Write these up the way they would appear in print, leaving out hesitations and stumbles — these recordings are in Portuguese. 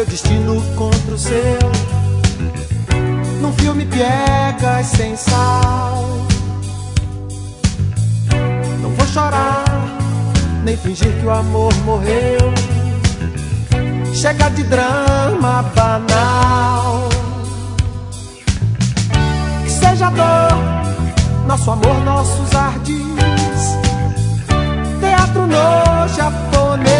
meu destino contra o seu. Num filme piegas sem sal. Não vou chorar, nem fingir que o amor morreu. Chega de drama banal. Que seja dor, nosso amor, nossos ardis. Teatro no japonês,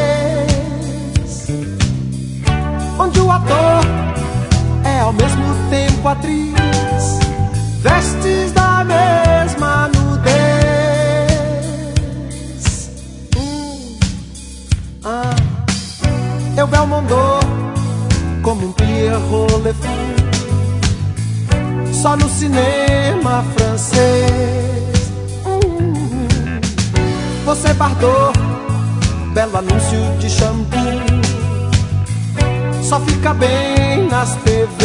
onde o ator é ao mesmo tempo atriz. Vestes da mesma nudez. Eu Belmondo como um Pierrot Le Fou, só no cinema francês. Você Bardot, belo anúncio de shampoo, só fica bem nas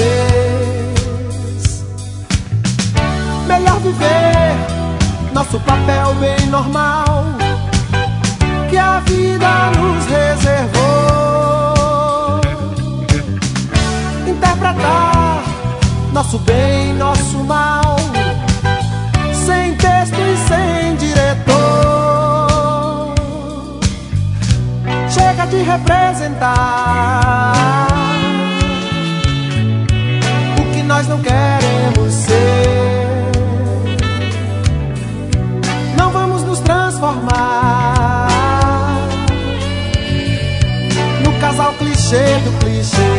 TVs. Melhor viver nosso papel bem normal que a vida nos reservou. Interpretar nosso bem, nosso mal, sem texto e sem diretor. Chega de representar o que nós não queremos ser. Não vamos nos transformar no casal clichê do clichê.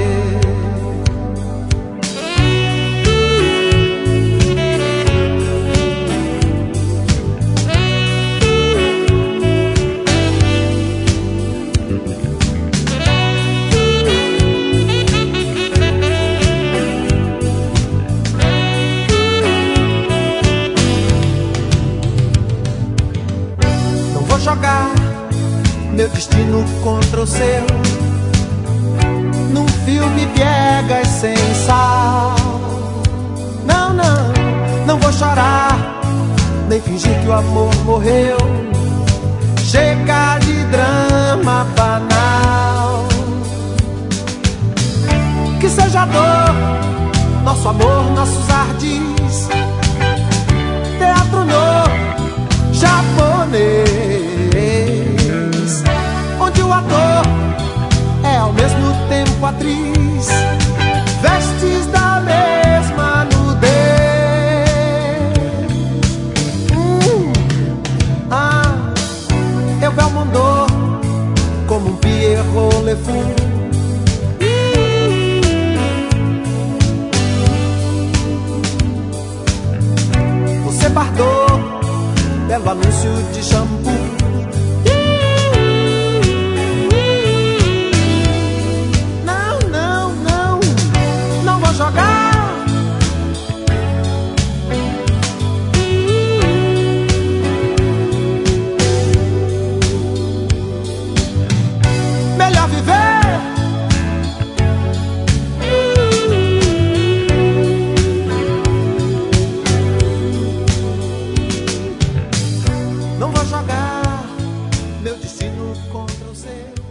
Jogar meu destino contra o seu, num filme piegas sem sal. Não, não, não vou chorar, nem fingir que o amor morreu. Chega de drama banal. Que seja dor, nosso amor, nossos ardis. Teatro no japonês, onde o ator é ao mesmo tempo atriz. Vestes da mesma nudez. Eu Belmondo como um Pierrot Le Fou, você Bardot, belo anúncio de shampoo. Não, não, não, não vou jogar. Melhor viver não vou jogar meu destino contra o seu.